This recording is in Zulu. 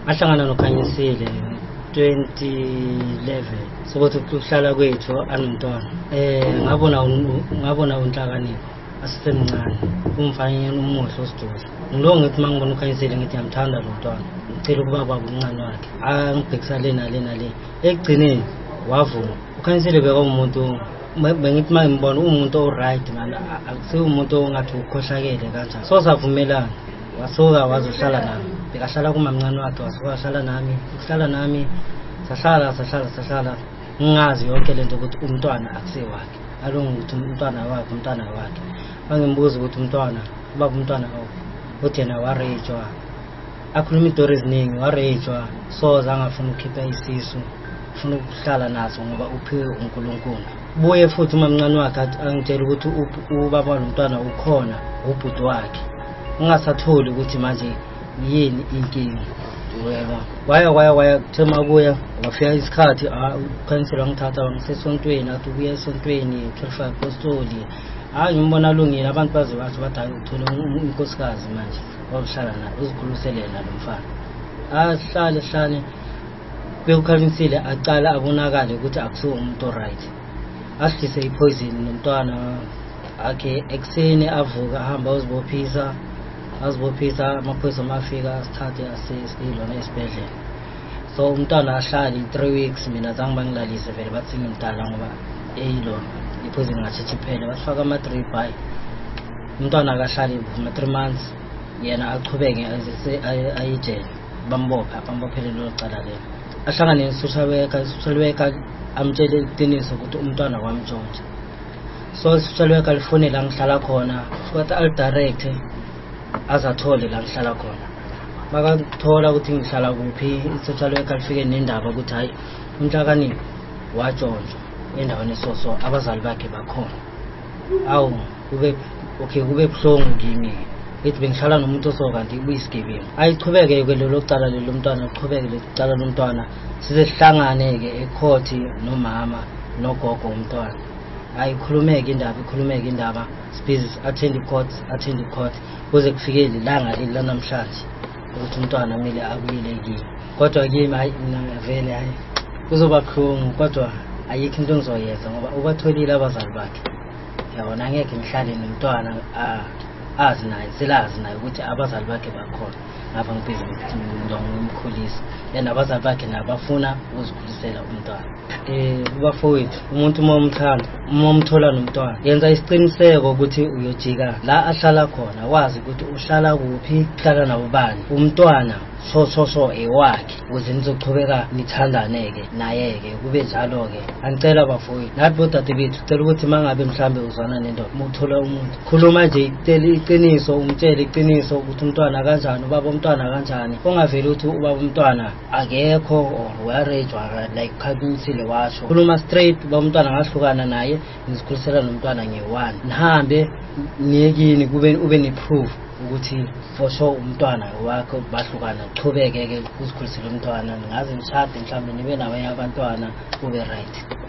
Ahlangana noKhanyisile 2011 sokuthi ukuhlala kwethu anomntwana ngabona unhlakanipho asisemncane umfanyeni umuhle osiduze ngilo ngithi mangibona uKhanyisile ngithi ngiyamthanda lo mntwana ngicela ukuba baba umncane wakhe angibhekisa le ekugcineni wavuma uKhanyisile beka umuntu bengithi mangimbona umuntu oright man akusiyo umuntu ongathi ukhohlakele kanjani so savumelana wasuka wazohlala nami bekahlala kumamncane wakhe wasuka wahlala nami ukuhlala nami sahlala ngingazi yonke lento ukuthi umntwana akusiwakhe alongithi umntwana wakhe bangimbuza ukuthi umntwana baba umntwana uthi yena warejwa akhuluma izinto eziningi warejwa so zangafuna ukukhipha isisu ufuna ukuhlala naso ngoba uphiwe uNkulunkulu buye futhi umamncane wakhe angitshela ukuthi ubaba lomntwana ukhona ubhuti wakhe ungasatholi ukuthi manje yini inkinga waya kuthema kuya wafika isikhathi uKhanyisile wangithatha wangisesontweni athi ubuye esontweni 12 apostoli ngimbona lungile abantu bathi bathi uthola unkosikazi manje wahlala naye uzikhuluselela lo mfana hlale bekuKhanyisile aqala abonakale ukuthi akusiwo umuntu right ahlise ipoison nomntwana akhe ekseni avuka ahamba uzibophisa amaphoyisa mafika asithathe asesilona esibhedlela so umntwana ahlali 3 weeks mina zange bangilalise vele bathi ngimdala ngoba eyilona ipoison ngathi iphele bafaka ama-3 by umntwana akahlali for 3 months yena aqhubeke ayijele bambophele lo cala lelo ahlangane ne-social worker amtshele iqiniso ukuthi umntwana wamtshontsha so i-social worker lifonela la ngihlala khona futhi alidirect azathole la ngihlala khona bakathola ukuthi ngihlala kuphi i-social worker lifike nendaba ukuthi hayi umnhlakanipho watshontsha endaweni so abazali bakhe bakhona kube buhlungu kimi ethi bengihlala nomuntu osokanti uyisigebengu ayichubeke ke lelo cala lelo mntwana uqhubeke lecala lomntwana size sihlangane ke ecourt nomama nogogo umntwana ikhulumeke indaba space attend court kuze kufike ilanga lanamhlanje ukuthi umntwana kumele abuyele kimi kodwa kimi hayi vele hayi kuzoba buhlungu kodwa ayikho into engizoyenza ngoba ubatholile abazali bakhe yabona angeke ngihlale nomntwana silazi naye ukuthi abazali bakhe bakhona ngapha ngibhizi ngimkhulisa yena abazali bakhe nabafuna ukuzikhulisela umntwana bafowethu umuntu uma umthola nomntwana yenza isiqiniseko ukuthi uyojika la ahlala khona wazi ukuthi uhlala kuphi uhlala nabo bani umntwana so ewakhe ukuze nizochubeka nithandaneke naye-ke kube njalo-ke angicela bafowethu nathi bodade bethu cela ukuthi mangabe mhlambe uzwana nento uthola umuntu khuluma nje iqiniso umtshele iqiniso ukuthi umntwana kanjani ubaba umntwana kanjani ungaveli ukuthi ubaba umntwana akekho or uyarejwa like Khanyisile washo khuluma straight ubaba umntwana ngahlukana naye ngizikhulisela nomntwana nge-1 nihambe niyekini ube ne-proof ukuthi for sure umntwana wakho bahlukana uchubeke ke uzikhulisela umntwana ngaze nishade mhlambe nibe nabanye abantwana kube right.